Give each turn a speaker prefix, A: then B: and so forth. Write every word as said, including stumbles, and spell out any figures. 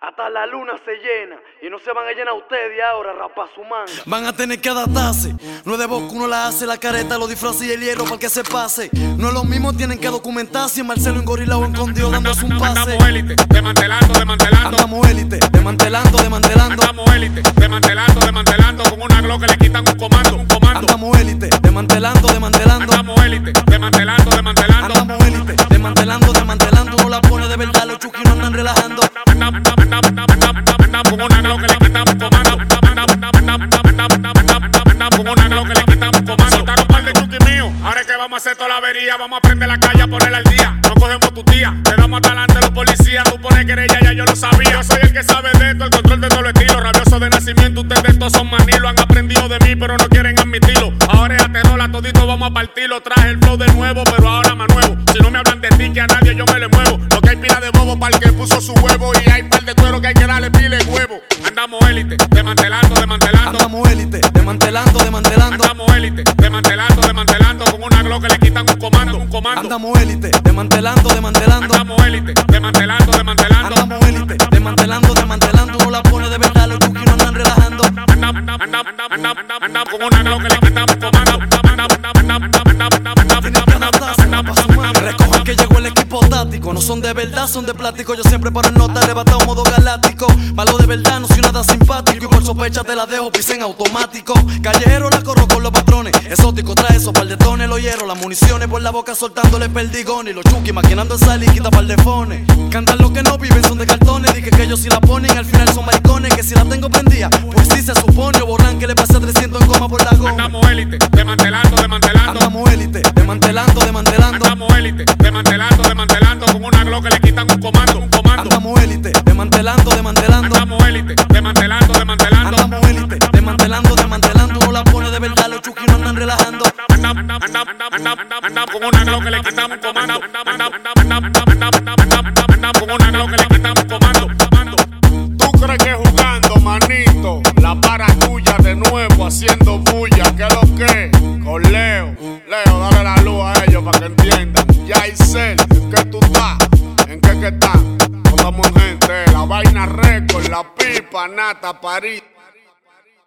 A: Hasta la luna se llena y no se van a llenar ustedes ahora, rapa su manga.
B: Van a tener que adaptarse. No es de boca uno la hace, la careta, los disfraces y el hierro para que se pase. No es lo mismo, tienen que documentarse. En Marcelo engorilado escondido dándose un pase.
C: Andamos élite, desmantelando, desmantelando.
B: Andamos élite, desmantelando, desmantelando.
C: Andamos élite, desmantelando, desmantelando. Con una Glock que le quitan un comando, un comando.
B: Andamos élite, desmantelando, desmantelando.
C: Andamos élite, desmantelando, desmantelando.
B: Andamos élite, desmantelando, desmantelando. No la pone de verdad, los chuki no andan relajando.
C: Andamos con una Glock que le quitan un comando. Andamos con una Glock que le quitan un comando. Soltaron un par de chuki míos. Ahora es que vamos a hacer toda la avería. Vamos a prender la calle a ponerla al día. No cogemos tu tía, te damos hasta delante los policías. Tú pones querella, ya yo lo sabía. Yo soy el que sabe de esto, el control de todos los estilos. Rabioso de nacimiento, ustedes estos son manilos. Han aprendido de mí, pero no quieren admitirlo. Ahora es aterola, todito vamos a partirlo. Traje el flow de nuevo, pero ahora más nuevo. Si no me hablan de ti, que a nadie yo me le muevo. Lo que hay pila de bobo para el que puso su huevo. Y hay par de cuero que hay que darle pile huevo. Andamos élite, desmantelando, desmantelando.
B: Andamos élite, desmantelando, desmantelando.
C: Andamos élite, desmantelando, desmantelando. Con una Glock que le quitan un comando, un comando.
B: Andamos élite, desmantelando, desmantelando.
C: Andamos élite, desmantelando, desmantelando.
B: Andamos élite, desmantelando, desmantelando. No la pone de verdad, los chuki no andan relajando.
C: Andamos, andamos, andamos, andamos con una Glock que le quitan un comando.
B: Recojan que llegó el equipo táctico. No son de verdad, son de plástico. Yo siempre paro en nota, arrebatado modo galáctico. Malo de verdad, no soy nada simpático. Y por sospecha te la dejo, pise en automático. Callejero la corro con los patrones. Exótico trae esos par de tones, los hierros. Las municiones por la boca soltándole perdigones. Y los chuki maquinando esa liquita par de fones. Cantan los que no viven, son de cartones. Dije que ellos si la ponen, al final son maricones. Que si la tengo prendida, pues sí se supone. O borran que le pasa trescientos en coma por la goma.
C: Andamos élite, desmantelando, desmantelando.
B: Andamos élite, desmantelando, desmantelando.
C: Andamos élite, desmantelando, desmantelando. Con una Glock que le quitan un comando, un comando.
B: Andamos élite, desmantelando, desmantelando.
C: Andamos élite, desmantelando, desmantelando.
B: Andamos élite, desmantelando, desmantelando. No la pone de verdad, los chuki no andan relajando.
C: Andamos con una Glock que le quitan un comando. Andamos con una Glock que le quitan un comando.
D: ¿Tú crees que jugando, manito? La para tuya de nuevo haciendo bulla. ¿Qué es lo que? Con Leo. Leo, dale la luz a ellos para que entiendan. Ya Isel, ¿en qué tú estás? ¿En qué que estás? Estamos en gente, la vaina récord, la pipa, nata, París.